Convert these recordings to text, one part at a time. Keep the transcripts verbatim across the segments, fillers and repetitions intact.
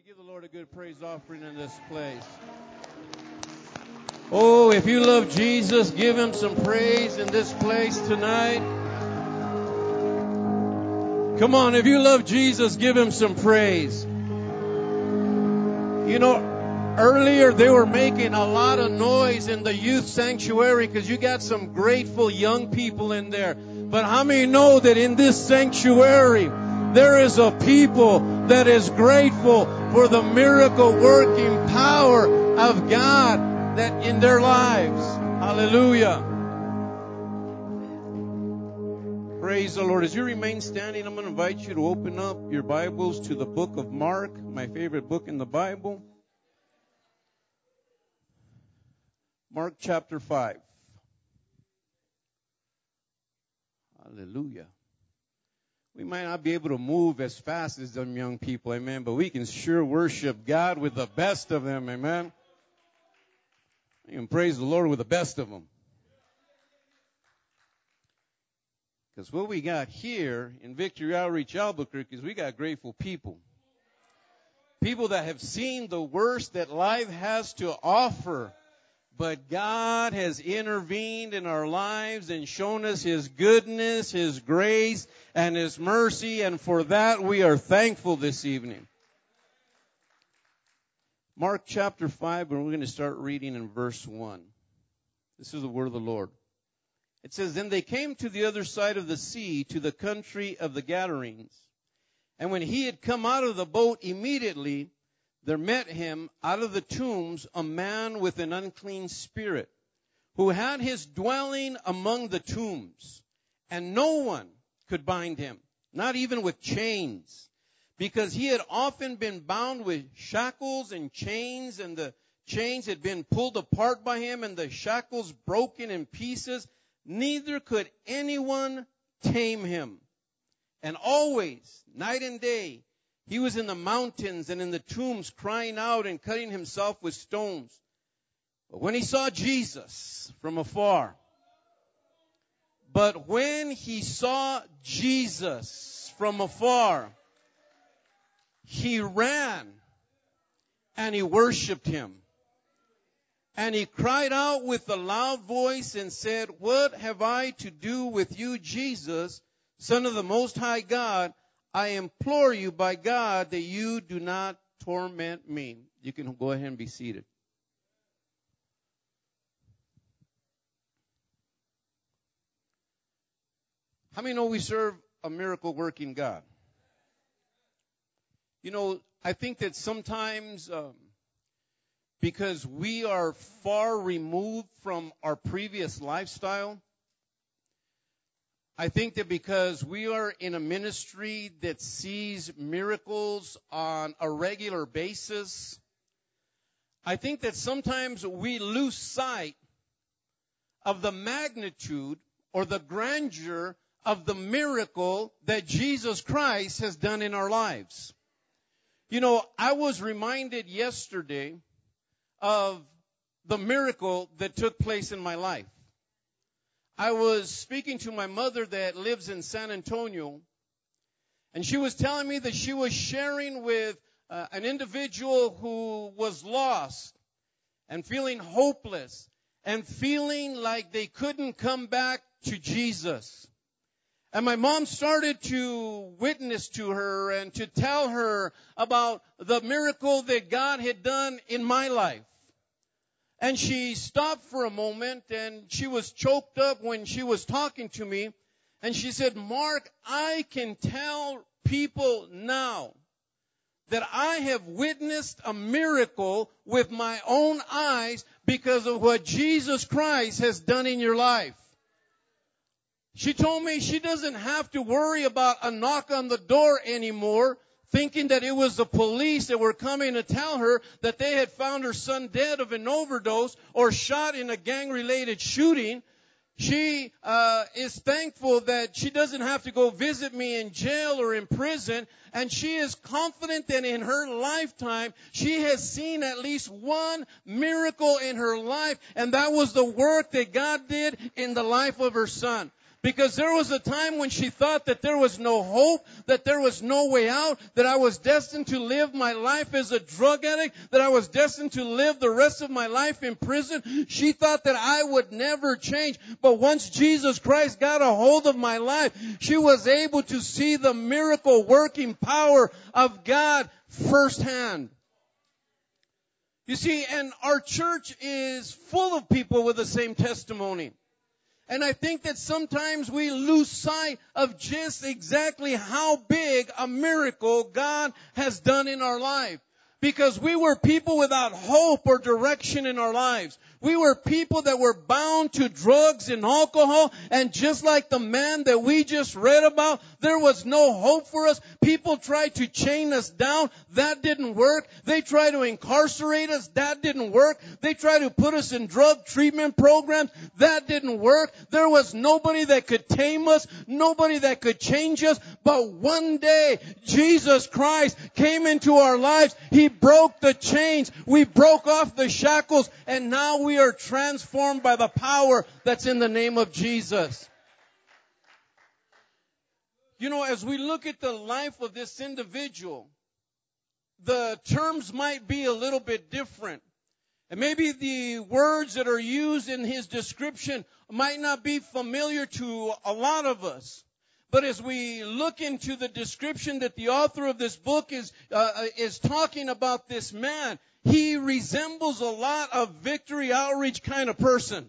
Give the Lord a good praise offering in this place. Oh, if you love Jesus, give Him some praise in this place tonight. Come on, if you love Jesus, give Him some praise. You know, earlier they were making a lot of noise in the youth sanctuary because you got some grateful young people in there. But how many know that in this sanctuary, there is a people that is grateful for the miracle working power of God that in their lives. Hallelujah. Praise the Lord. As you remain standing, I'm going to invite you to open up your Bibles to the book of Mark, my favorite book in the Bible. Mark chapter five. Hallelujah. We might not be able to move as fast as them young people, amen, but we can sure worship God with the best of them, amen. You can praise the Lord with the best of them. Because what we got here in Victory Outreach Albuquerque is we got grateful people. People that have seen the worst that life has to offer. But God has intervened in our lives and shown us His goodness, His grace, and His mercy. And for that we are thankful this evening. Mark chapter five, and we're going to start reading in verse one. This is the word of the Lord. It says, Then they came to the other side of the sea, to the country of the Gadarenes. And when He had come out of the boat, immediately there met Him out of the tombs a man with an unclean spirit, who had his dwelling among the tombs. And no one could bind him, not even with chains, because he had often been bound with shackles and chains, and the chains had been pulled apart by him, and the shackles broken in pieces. Neither could anyone tame him. And always, night and day, he was in the mountains and in the tombs crying out and cutting himself with stones. But when he saw Jesus from afar, but when he saw Jesus from afar, he ran and he worshiped Him. And he cried out with a loud voice and said, What have I to do with you, Jesus, Son of the Most High God? I implore you by God that you do not torment me. You can go ahead and be seated. How many know we serve a miracle-working God? You know, I think that sometimes um, because we are far removed from our previous lifestyle, I think that because we are in a ministry that sees miracles on a regular basis, I think that sometimes we lose sight of the magnitude or the grandeur of the miracle that Jesus Christ has done in our lives. You know, I was reminded yesterday of the miracle that took place in my life. I was speaking to my mother that lives in San Antonio, and she was telling me that she was sharing with uh, an individual who was lost and feeling hopeless and feeling like they couldn't come back to Jesus. And my mom started to witness to her and to tell her about the miracle that God had done in my life. And she stopped for a moment, and she was choked up when she was talking to me. And she said, Mark, I can tell people now that I have witnessed a miracle with my own eyes because of what Jesus Christ has done in your life. She told me she doesn't have to worry about a knock on the door anymore, thinking that it was the police that were coming to tell her that they had found her son dead of an overdose or shot in a gang-related shooting. She uh, is thankful that she doesn't have to go visit me in jail or in prison. And she is confident that in her lifetime, she has seen at least one miracle in her life. And that was the work that God did in the life of her son. Because there was a time when she thought that there was no hope, that there was no way out, that I was destined to live my life as a drug addict, that I was destined to live the rest of my life in prison. She thought that I would never change. But once Jesus Christ got a hold of my life, she was able to see the miracle working power of God firsthand. You see, and our church is full of people with the same testimony. And I think that sometimes we lose sight of just exactly how big a miracle God has done in our life. Because we were people without hope or direction in our lives. We were people that were bound to drugs and alcohol. And just like the man that we just read about, there was no hope for us. People tried to chain us down. That didn't work. They tried to incarcerate us. That didn't work. They tried to put us in drug treatment programs. That didn't work. There was nobody that could tame us. Nobody that could change us. But one day, Jesus Christ came into our lives. He broke the chains. We broke off the shackles. And now we are transformed by the power that's in the name of Jesus. You know, as we look at the life of this individual, the terms might be a little bit different. And maybe the words that are used in his description might not be familiar to a lot of us. But as we look into the description that the author of this book is uh, is talking about this man, he resembles a lot of Victory Outreach kind of person.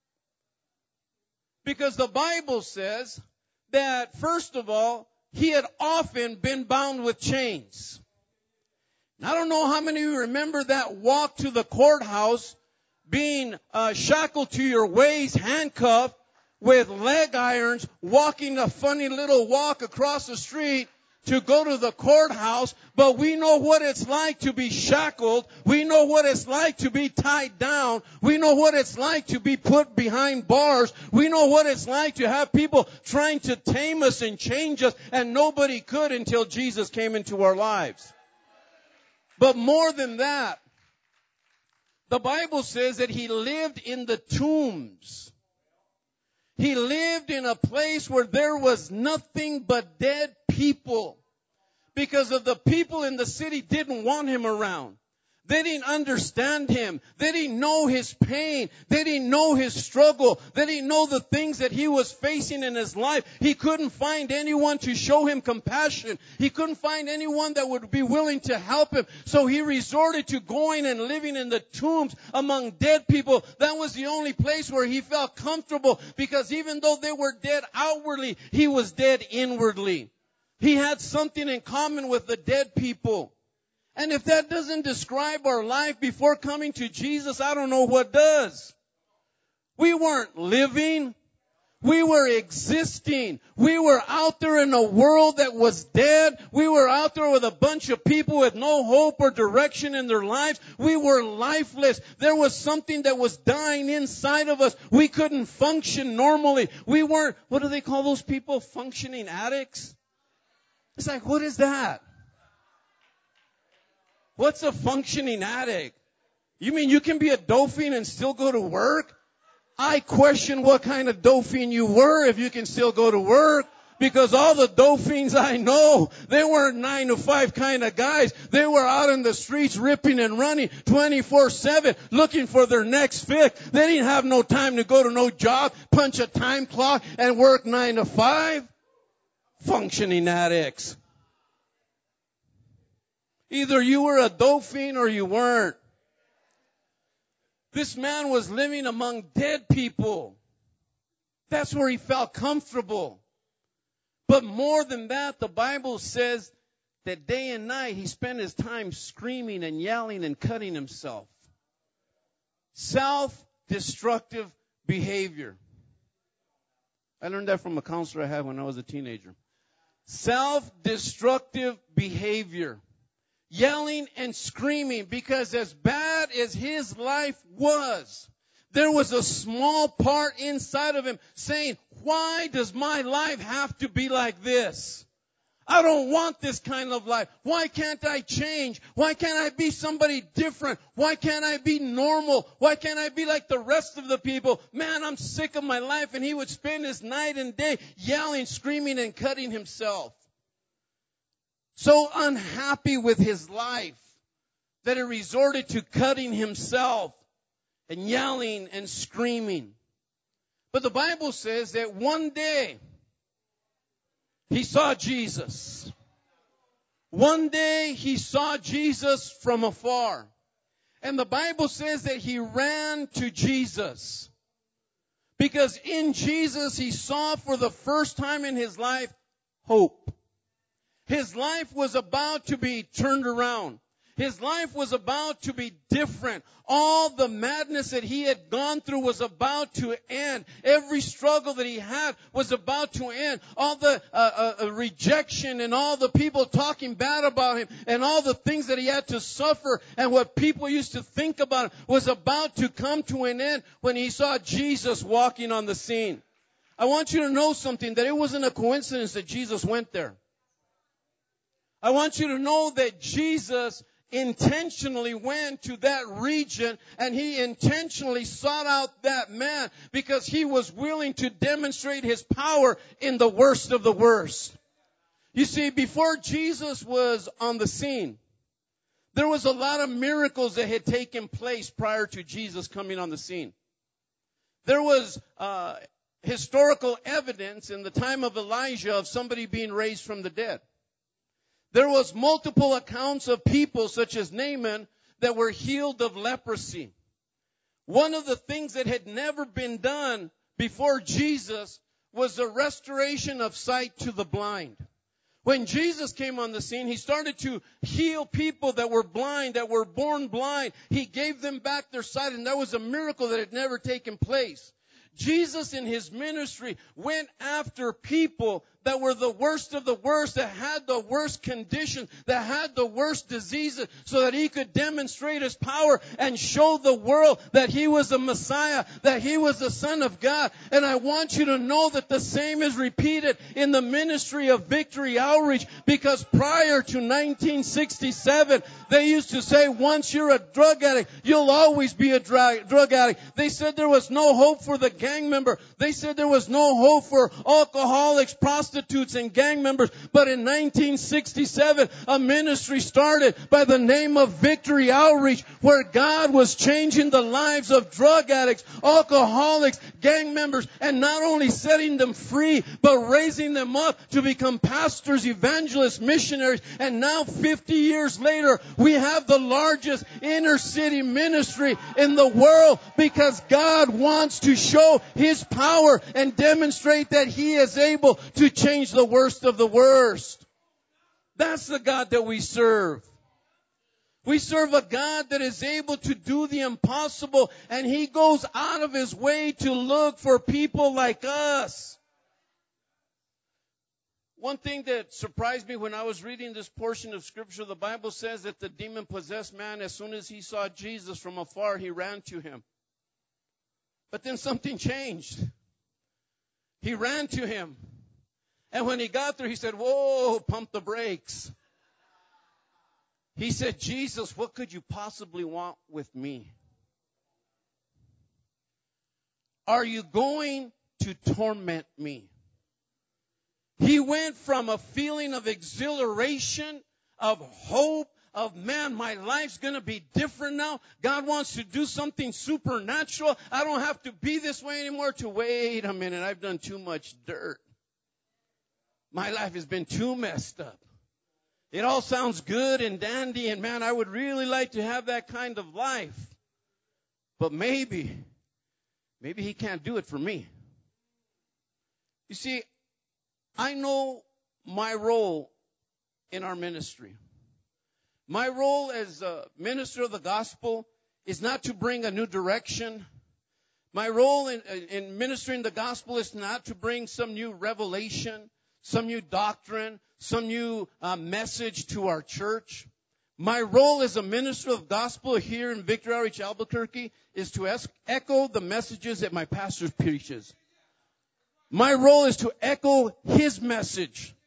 Because the Bible says that, first of all, he had often been bound with chains. I don't know how many of you remember that walk to the courthouse, being uh, shackled to your waist, handcuffed, with leg irons, walking a funny little walk across the street to go to the courthouse. But we know what it's like to be shackled. We know what it's like to be tied down. We know what it's like to be put behind bars. We know what it's like to have people trying to tame us and change us, and nobody could until Jesus came into our lives. But more than that, the Bible says that he lived in the tombs. He lived in a place where there was nothing but dead people. Because of the people in the city didn't want him around. They didn't understand him. They didn't know his pain. They didn't know his struggle. They didn't know the things that he was facing in his life. He couldn't find anyone to show him compassion. He couldn't find anyone that would be willing to help him. So he resorted to going and living in the tombs among dead people. That was the only place where he felt comfortable, because even though they were dead outwardly, he was dead inwardly. He had something in common with the dead people. And if that doesn't describe our life before coming to Jesus, I don't know what does. We weren't living. We were existing. We were out there in a world that was dead. We were out there with a bunch of people with no hope or direction in their lives. We were lifeless. There was something that was dying inside of us. We couldn't function normally. We weren't, what do they call those people? Functioning addicts? It's like, what is that? What's a functioning addict? You mean you can be a dolphin and still go to work? I question what kind of dolphin you were if you can still go to work. Because all the dolphins I know, they weren't nine to five kind of guys. They were out in the streets ripping and running twenty-four seven, looking for their next fix. They didn't have no time to go to no job, punch a time clock, and work nine to five. Functioning addicts. Either you were a dolphin or you weren't. This man was living among dead people. That's where he felt comfortable. But more than that, the Bible says that day and night he spent his time screaming and yelling and cutting himself. Self-destructive behavior. I learned that from a counselor I had when I was a teenager. Self-destructive behavior. Yelling and screaming, because as bad as his life was, there was a small part inside of him saying, why does my life have to be like this? I don't want this kind of life. Why can't I change? Why can't I be somebody different? Why can't I be normal? Why can't I be like the rest of the people? Man, I'm sick of my life. And he would spend his night and day yelling, screaming, and cutting himself. So unhappy with his life that he resorted to cutting himself and yelling and screaming. But the Bible says that one day he saw Jesus. One day he saw Jesus from afar. And the Bible says that he ran to Jesus. Because in Jesus he saw for the first time in his life hope. His life was about to be turned around. His life was about to be different. All the madness that he had gone through was about to end. Every struggle that he had was about to end. All the uh, uh, rejection and all the people talking bad about him and all the things that he had to suffer and what people used to think about him was about to come to an end when he saw Jesus walking on the scene. I want you to know something, that it wasn't a coincidence that Jesus went there. I want you to know that Jesus intentionally went to that region and he intentionally sought out that man because he was willing to demonstrate his power in the worst of the worst. You see, before Jesus was on the scene, there was a lot of miracles that had taken place prior to Jesus coming on the scene. There was uh, historical evidence in the time of Elijah of somebody being raised from the dead. There was multiple accounts of people such as Naaman that were healed of leprosy. One of the things that had never been done before Jesus was the restoration of sight to the blind. When Jesus came on the scene, he started to heal people that were blind, that were born blind. He gave them back their sight, and that was a miracle that had never taken place. Jesus in his ministry went after people that were the worst of the worst, that had the worst conditions, that had the worst diseases, so that he could demonstrate his power and show the world that he was the Messiah, that he was the Son of God. And I want you to know that the same is repeated in the ministry of Victory Outreach, because prior to nineteen sixty-seven, they used to say, once you're a drug addict, you'll always be a drug addict. They said there was no hope for the gang member. They said there was no hope for alcoholics, prostitutes, and gang members. But in nineteen sixty-seven, a ministry started by the name of Victory Outreach, where God was changing the lives of drug addicts, alcoholics, gang members, and not only setting them free, but raising them up to become pastors, evangelists, missionaries. And now, fifty years later, we have the largest inner city ministry in the world, because God wants to show his power and demonstrate that he is able to change the worst of the worst. That's the God that we serve. We serve a God that is able to do the impossible, and he goes out of his way to look for people like us. One thing that surprised me when I was reading this portion of Scripture, the Bible says that the demon-possessed man, as soon as he saw Jesus from afar, he ran to him. But then something changed. He ran to him. And when he got there, he said, whoa, pump the brakes. He said, Jesus, what could you possibly want with me? Are you going to torment me? He went from a feeling of exhilaration, of hope, of, man, my life's going to be different now. God wants to do something supernatural. I don't have to be this way anymore, to wait a minute, I've done too much dirt. My life has been too messed up. It all sounds good and dandy, and man, I would really like to have that kind of life. But maybe, maybe he can't do it for me. You see, I know my role in our ministry. My role as a minister of the gospel is not to bring a new direction. My role in, in ministering the gospel is not to bring some new revelation, some new doctrine, some new uh, message to our church. My role as a minister of gospel here in Victory Outreach Albuquerque is to es- echo the messages that my pastor preaches. My role is to echo his message.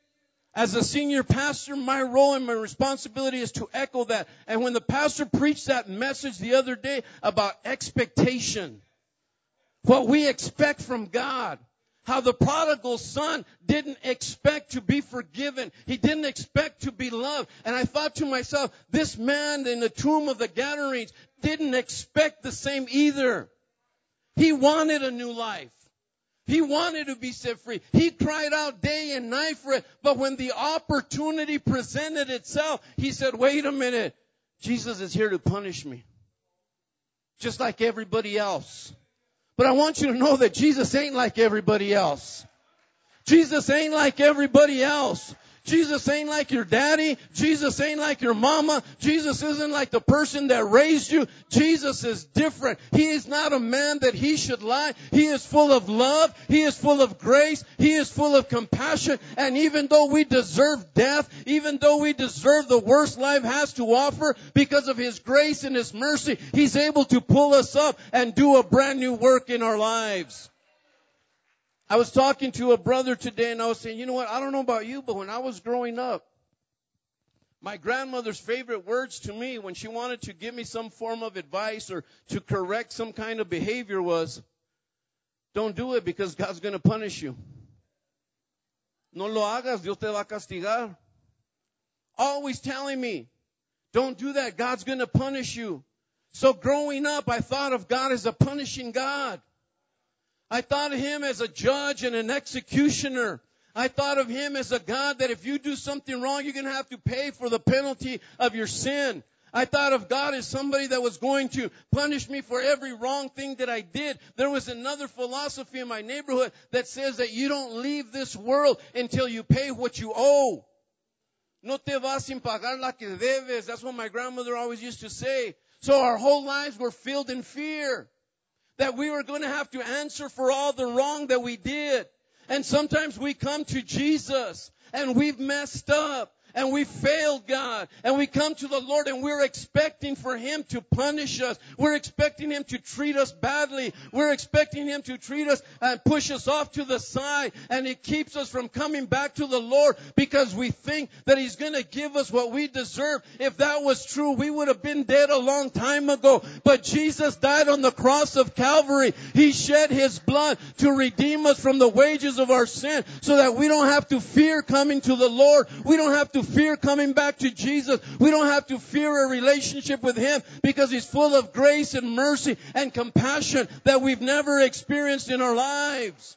As a senior pastor, my role and my responsibility is to echo that. And when the pastor preached that message the other day about expectation, what we expect from God, how the prodigal son didn't expect to be forgiven. He didn't expect to be loved. And I thought to myself, this man in the tomb of the Gadarenes didn't expect the same either. He wanted a new life. He wanted to be set free. He cried out day and night for it. But when the opportunity presented itself, he said, wait a minute. Jesus is here to punish me. Just like everybody else. But I want you to know that Jesus ain't like everybody else. Jesus ain't like everybody else. Jesus ain't like your daddy. Jesus ain't like your mama. Jesus isn't like the person that raised you. Jesus is different. He is not a man that he should lie. He is full of love. He is full of grace. He is full of compassion. And even though we deserve death, even though we deserve the worst life has to offer, because of His grace and His mercy, He's able to pull us up and do a brand new work in our lives. I was talking to a brother today and I was saying, you know what, I don't know about you, but when I was growing up, my grandmother's favorite words to me when she wanted to give me some form of advice or to correct some kind of behavior was, don't do it because God's going to punish you. No lo hagas, Dios te va a castigar. Always telling me, don't do that, God's going to punish you. So growing up, I thought of God as a punishing God. I thought of Him as a judge and an executioner. I thought of Him as a God that if you do something wrong, you're going to have to pay for the penalty of your sin. I thought of God as somebody that was going to punish me for every wrong thing that I did. There was another philosophy in my neighborhood that says that you don't leave this world until you pay what you owe. No te vas sin pagar la que debes. That's what my grandmother always used to say. So our whole lives were filled in fear. That we were going to have to answer for all the wrong that we did. And sometimes we come to Jesus and we've messed up and we failed God. And we come to the Lord and we're expecting for Him to punish us. We're expecting Him to treat us badly. We're expecting Him to treat us and push us off to the side. And it keeps us from coming back to the Lord because we think that He's going to give us what we deserve. If that was true, we would have been dead a long time ago. But Jesus died on the cross of Calvary. He shed His blood to redeem us from the wages of our sin so that we don't have to fear coming to the Lord. We don't have to fear coming back to Jesus. We don't have to fear a relationship with Him because He's full of grace and mercy and compassion that we've never experienced in our lives.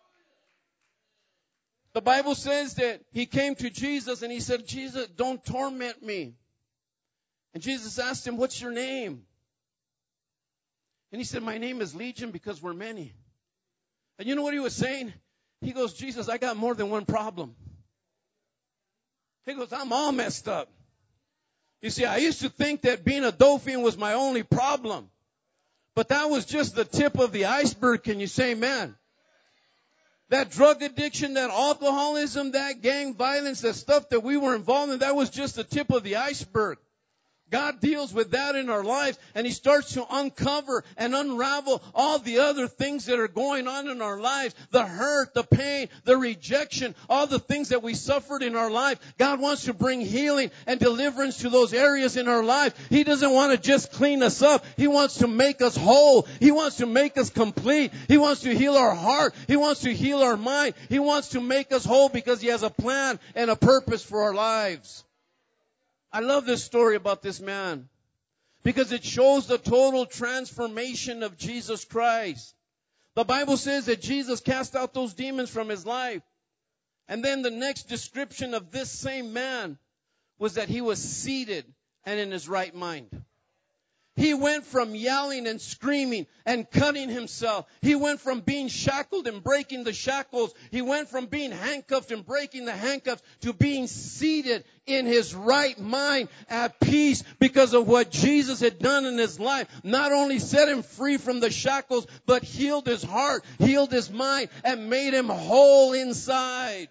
The Bible says that He came to Jesus and He said, Jesus, don't torment me. And Jesus asked Him, what's your name? And He said, my name is Legion because we're many. And you know what He was saying? He goes, Jesus, I got more than one problem. He goes, I'm all messed up. You see, I used to think that being a dolphin was my only problem. But that was just the tip of the iceberg. Can you say amen? That drug addiction, that alcoholism, that gang violence, that stuff that we were involved in, that was just the tip of the iceberg. God deals with that in our lives, and He starts to uncover and unravel all the other things that are going on in our lives. The hurt, the pain, the rejection, all the things that we suffered in our life. God wants to bring healing and deliverance to those areas in our life. He doesn't want to just clean us up. He wants to make us whole. He wants to make us complete. He wants to heal our heart. He wants to heal our mind. He wants to make us whole because He has a plan and a purpose for our lives. I love this story about this man because it shows the total transformation of Jesus Christ. The Bible says that Jesus cast out those demons from his life. And then the next description of this same man was that he was seated and in his right mind. He went from yelling and screaming and cutting himself. He went from being shackled and breaking the shackles. He went from being handcuffed and breaking the handcuffs to being seated in his right mind at peace because of what Jesus had done in his life. Not only set him free from the shackles, but healed his heart, healed his mind, and made him whole inside.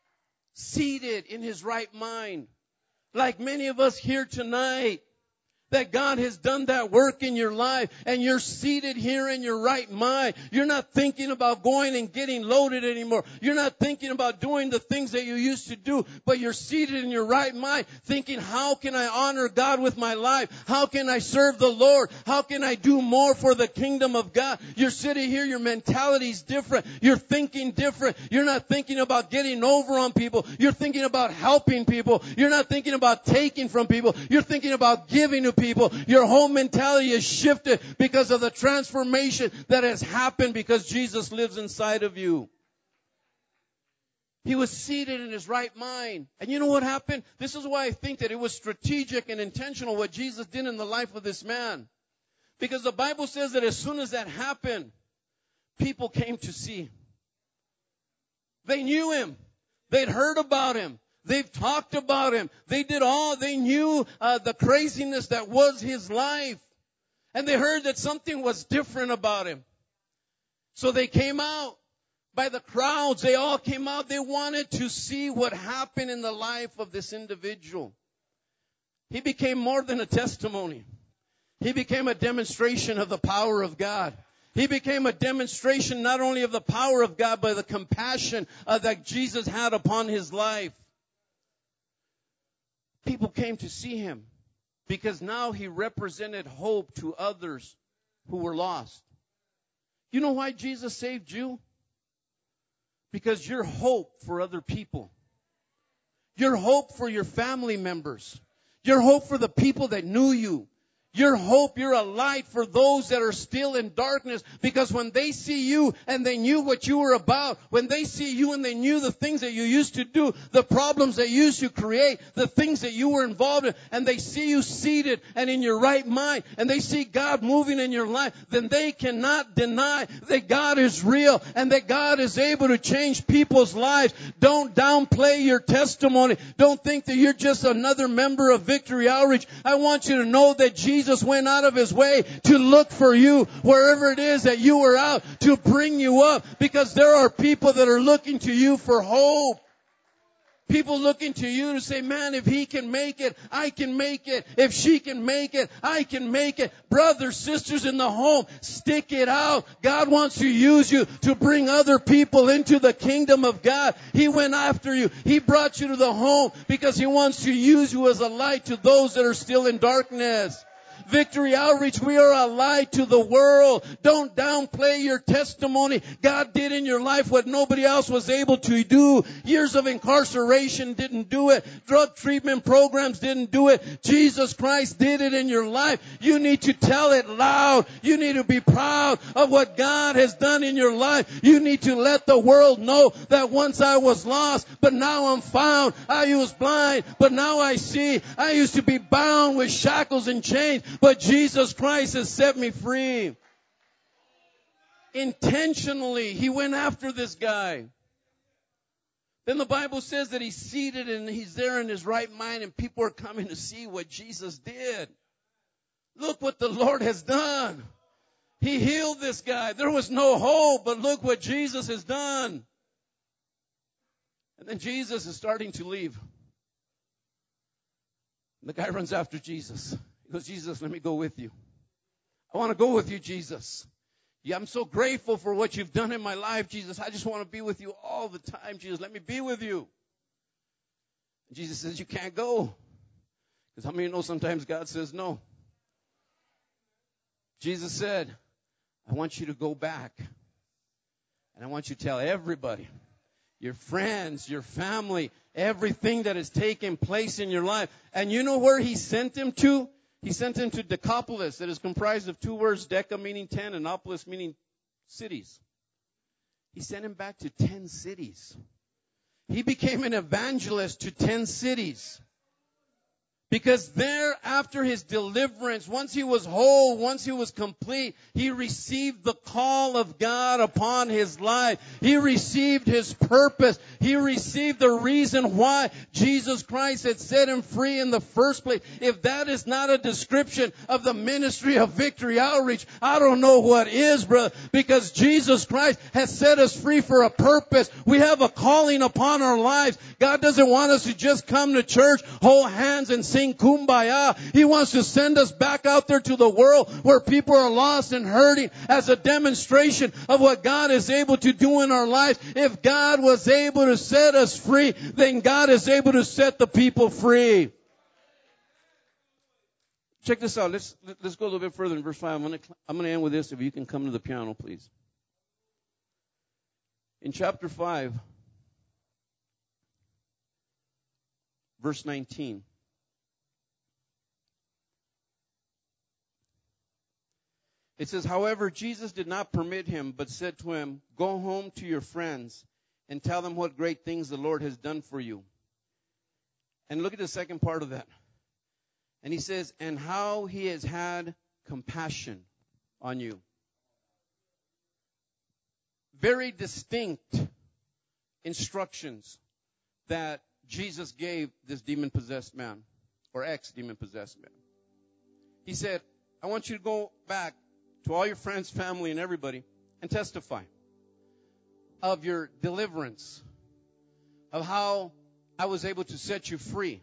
Seated in his right mind. Like many of us here tonight. that God has done that work in your life and you're seated here in your right mind. You're not thinking about going and getting loaded anymore. You're not thinking about doing the things that you used to do, but you're seated in your right mind thinking, how can I honor God with my life? How can I serve the Lord? How can I do more for the kingdom of God? You're sitting here, your mentality's different. You're thinking different. You're not thinking about getting over on people. You're thinking about helping people. You're not thinking about taking from people. You're thinking about giving to people. Your whole mentality is shifted because of the transformation that has happened because Jesus lives inside of you. He was seated in his right mind. And you know what happened? This is why I think that it was strategic and intentional what Jesus did in the life of this man. Because the Bible says that as soon as that happened, people came to see. They knew him. They'd heard about him. They've talked about him. They did all. They knew uh, the craziness that was his life. And they heard that something was different about him. So they came out. By the crowds, they all came out. They wanted to see what happened in the life of this individual. He became more than a testimony. He became a demonstration of the power of God. He became a demonstration not only of the power of God, but the compassion uh, that Jesus had upon his life. People came to see him because now he represented hope to others who were lost. You know why Jesus saved you? Because you're hope for other people. You're hope for your family members. You're hope for the people that knew you. You're hope, you're a light for those that are still in darkness, because when they see you and they knew what you were about, when they see you and they knew the things that you used to do, the problems that you used to create, the things that you were involved in, and they see you seated and in your right mind, and they see God moving in your life, then they cannot deny that God is real and that God is able to change people's lives. Don't downplay your testimony. Don't think that you're just another member of Victory Outreach. I want you to know that Jesus Jesus went out of his way to look for you wherever it is that you were out, to bring you up, because there are people that are looking to you for hope. People looking to you to say, man, if he can make it, I can make it. If she can make it, I can make it. Brothers, sisters in the home, stick it out. God wants to use you to bring other people into the kingdom of God. He went after you. He brought you to the home because he wants to use you as a light to those that are still in darkness. Victory Outreach, we are a light to the world. Don't downplay your testimony. God did in your life what nobody else was able to do. Years of incarceration didn't do it. Drug treatment programs didn't do it. Jesus Christ did it in your life. You need to tell it loud. You need to be proud of what God has done in your life. You need to let the world know that once I was lost, but now I'm found. I was blind, but now I see. I used to be bound with shackles and chains, but Jesus Christ has set me free. Intentionally, he went after this guy. Then the Bible says that he's seated and he's there in his right mind, and people are coming to see what Jesus did. Look what the Lord has done. He healed this guy. There was no hope, but look what Jesus has done. And then Jesus is starting to leave. And the guy runs after Jesus. He goes, Jesus, let me go with you. I want to go with you, Jesus. Yeah, I'm so grateful for what you've done in my life, Jesus. I just want to be with you all the time, Jesus. Let me be with you. And Jesus says, you can't go. Because how many know sometimes God says no? Jesus said, I want you to go back. And I want you to tell everybody, your friends, your family, everything that has taken place in your life. And you know where he sent him to? He sent him to Decapolis. That is comprised of two words, Deca meaning ten, and Opolis meaning cities. He sent him back to ten cities. He became an evangelist to ten cities. Because there, after his deliverance, once he was whole, once he was complete, he received the call of God upon his life. He received his purpose. He received the reason why Jesus Christ had set him free in the first place. If that is not a description of the ministry of Victory Outreach, I don't know what is, brother. Because Jesus Christ has set us free for a purpose. We have a calling upon our lives. God doesn't want us to just come to church, hold hands, and sing sing Kumbaya. He wants to send us back out there to the world where people are lost and hurting as a demonstration of what God is able to do in our lives. If God was able to set us free, then God is able to set the people free. Check this out. Let's let's go a little bit further in verse five. I'm going to I'm going to end with this. If you can come to the piano, please. In chapter five, verse nineteen. It says, however, Jesus did not permit him, but said to him, go home to your friends and tell them what great things the Lord has done for you. And look at the second part of that. And he says, and how he has had compassion on you. Very distinct instructions that Jesus gave this demon-possessed man, or ex-demon-possessed man. He said, I want you to go back to all your friends, family, and everybody and testify of your deliverance, of how I was able to set you free.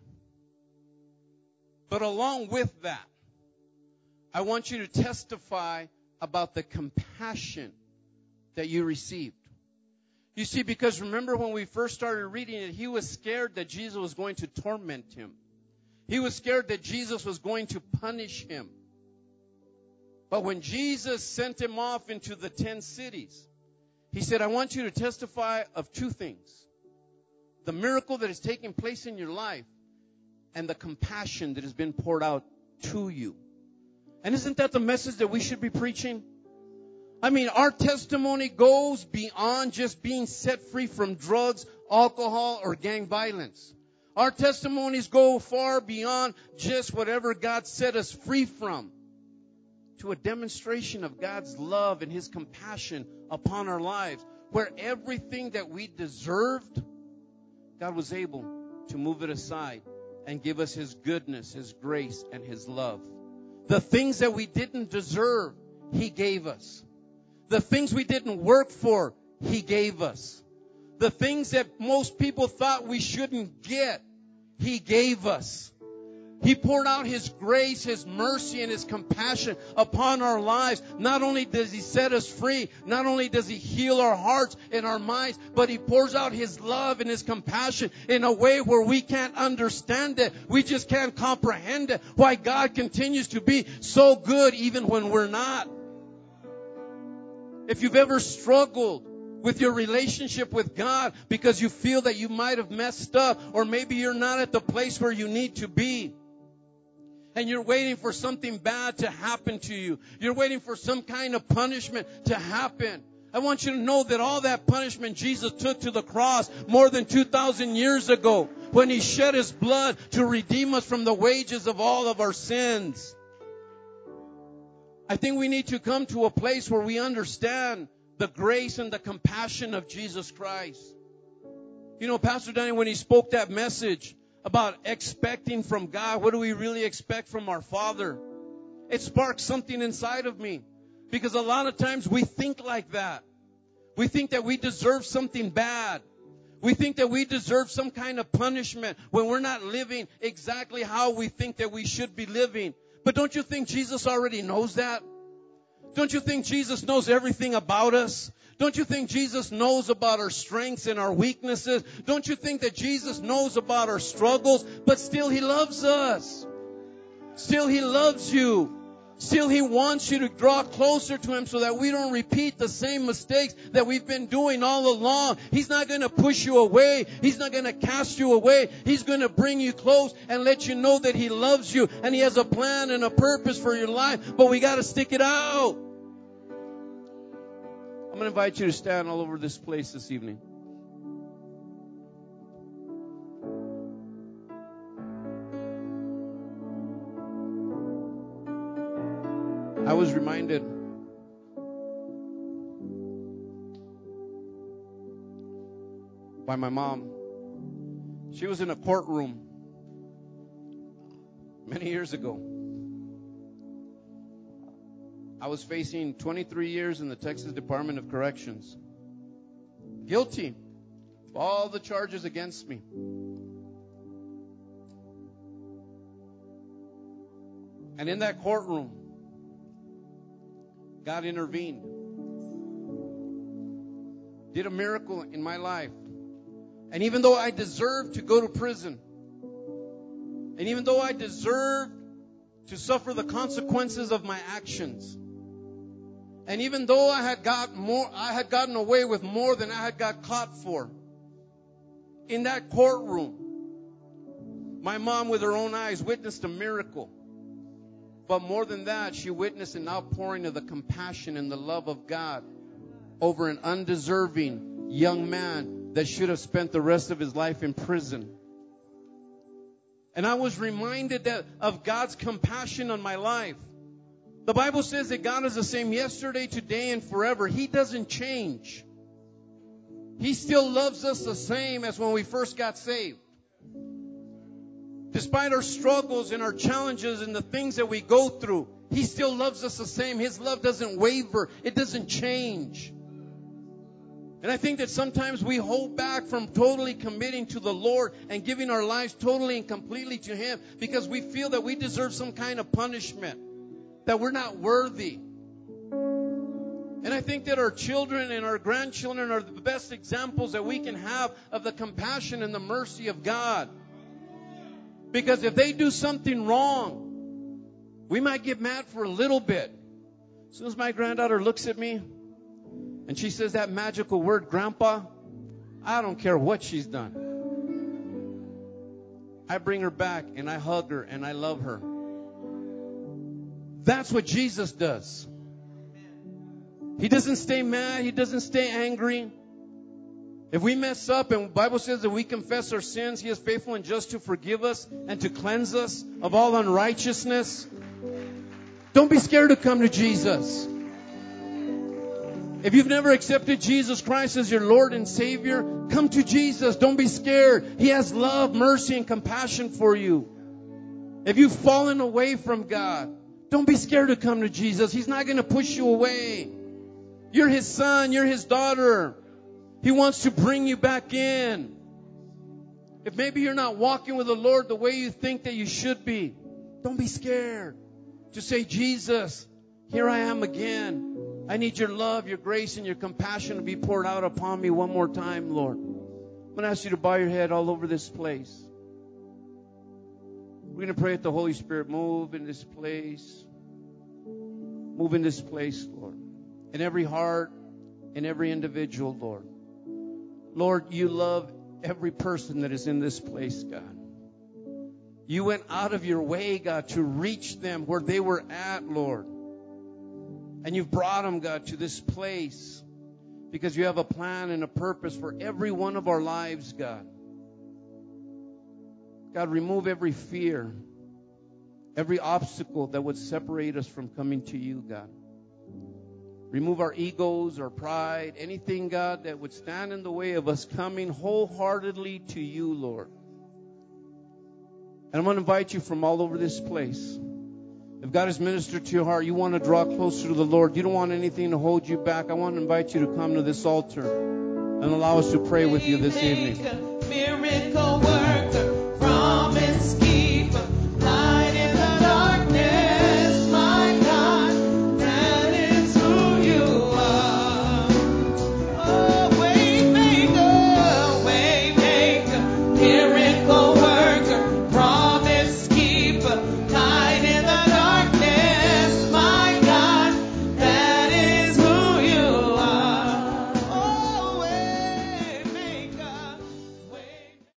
But along with that, I want you to testify about the compassion that you received. You see, because remember when we first started reading it, he was scared that Jesus was going to torment him. He was scared that Jesus was going to punish him. But when Jesus sent him off into the ten cities, he said, I want you to testify of two things. The miracle that is taking place in your life and the compassion that has been poured out to you. And isn't that the message that we should be preaching? I mean, our testimony goes beyond just being set free from drugs, alcohol, or gang violence. Our testimonies go far beyond just whatever God set us free from, to a demonstration of God's love and His compassion upon our lives, where everything that we deserved, God was able to move it aside and give us His goodness, His grace, and His love. The things that we didn't deserve, He gave us. The things we didn't work for, He gave us. The things that most people thought we shouldn't get, He gave us. He poured out His grace, His mercy, and His compassion upon our lives. Not only does He set us free, not only does He heal our hearts and our minds, but He pours out His love and His compassion in a way where we can't understand it. We just can't comprehend it. Why God continues to be so good even when we're not. If you've ever struggled with your relationship with God because you feel that you might have messed up, or maybe you're not at the place where you need to be, and you're waiting for something bad to happen to you, you're waiting for some kind of punishment to happen, I want you to know that all that punishment Jesus took to the cross more than two thousand years ago, when He shed His blood to redeem us from the wages of all of our sins. I think we need to come to a place where we understand the grace and the compassion of Jesus Christ. You know, Pastor Danny, when he spoke that message about expecting from God, what do we really expect from our Father? It sparked something inside of me. Because a lot of times we think like that. We think that we deserve something bad. We think that we deserve some kind of punishment when we're not living exactly how we think that we should be living. But don't you think Jesus already knows that? Don't you think Jesus knows everything about us? Don't you think Jesus knows about our strengths and our weaknesses? Don't you think that Jesus knows about our struggles? But still He loves us. Still He loves you. Still He wants you to draw closer to Him so that we don't repeat the same mistakes that we've been doing all along. He's not going to push you away. He's not going to cast you away. He's going to bring you close and let you know that He loves you and He has a plan and a purpose for your life. But we got to stick it out. I'm going to invite you to stand all over this place this evening. I was reminded by my mom. She was in a courtroom many years ago. I was facing twenty-three years in the Texas Department of Corrections. Guilty of all the charges against me. And in that courtroom, God intervened. Did a miracle in my life. And even though I deserved to go to prison, and even though I deserved to suffer the consequences of my actions, and even though I had got more, I had gotten away with more than I had got caught for, in that courtroom, my mom with her own eyes witnessed a miracle. But more than that, she witnessed an outpouring of the compassion and the love of God over an undeserving young man that should have spent the rest of his life in prison. And I was reminded that of God's compassion on my life. The Bible says that God is the same yesterday, today, and forever. He doesn't change. He still loves us the same as when we first got saved. Despite our struggles and our challenges and the things that we go through, He still loves us the same. His love doesn't waver. It doesn't change. And I think that sometimes we hold back from totally committing to the Lord and giving our lives totally and completely to Him because we feel that we deserve some kind of punishment, that we're not worthy. And I think that our children and our grandchildren are the best examples that we can have of the compassion and the mercy of God. Because if they do something wrong, we might get mad for a little bit. As soon as my granddaughter looks at me and she says that magical word, Grandpa, I don't care what she's done. I bring her back and I hug her and I love her. That's what Jesus does. He doesn't stay mad. He doesn't stay angry. If we mess up, and the Bible says that we confess our sins, He is faithful and just to forgive us and to cleanse us of all unrighteousness. Don't be scared to come to Jesus. If you've never accepted Jesus Christ as your Lord and Savior, come to Jesus. Don't be scared. He has love, mercy, and compassion for you. If you've fallen away from God, don't be scared to come to Jesus. He's not going to push you away. You're His son. You're His daughter. He wants to bring you back in. If maybe you're not walking with the Lord the way you think that you should be, don't be scared. Just say, Jesus, here I am again. I need your love, your grace, and your compassion to be poured out upon me one more time, Lord. I'm going to ask you to bow your head all over this place. We're going to pray that the Holy Spirit move in this place. Move in this place, Lord. In every heart, in every individual, Lord. Lord, you love every person that is in this place, God. You went out of your way, God, to reach them where they were at, Lord. And you've brought them, God, to this place because you have a plan and a purpose for every one of our lives, God. God, remove every fear, every obstacle that would separate us from coming to you, God. Remove our egos, our pride, anything, God, that would stand in the way of us coming wholeheartedly to you, Lord. And I'm going to invite you from all over this place. If God has ministered to your heart, you want to draw closer to the Lord, you don't want anything to hold you back, I want to invite you to come to this altar and allow us to pray with you this evening. Miracle.